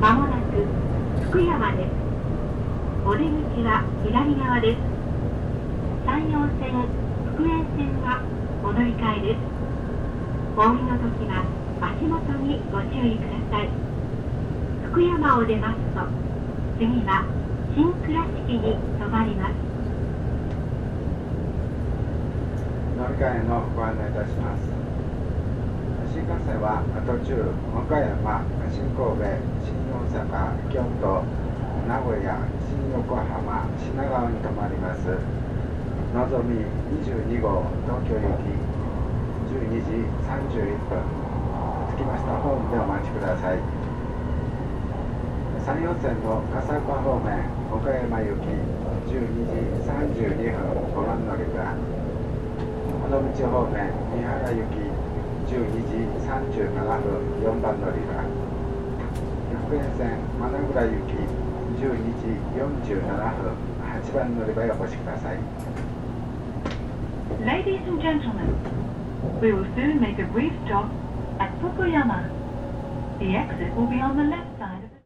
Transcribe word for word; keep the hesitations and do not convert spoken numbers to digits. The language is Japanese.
まもなく福山です。お出口は左側です。山陽線、福塩線はお乗り換えです。お降りの時は足元にご注意ください。福山を出ますと、次は新倉敷に停まります。 乗り換えのご案内いたします。新幹線は途中、岡山、新神戸、新大阪、京都、名古屋、新横浜、品川に停まります。のぞみにじゅうにごう東京行きじゅうにじさんじゅういっぷん、着きましたホームでお待ちください。山陽線の笠岡方面岡山行きじゅうにじさんじゅうにふんごばん乗り場、尾道方面三原行きじゅうにじさんじゅうななふんよんばん乗り場、福塩線真名倉行きじゅうにじよんじゅうななふんはちばん乗り場へお越しください。 Ladies and gentlemen, we will soon make a brief stop at Fukuyama. The exit will be on the left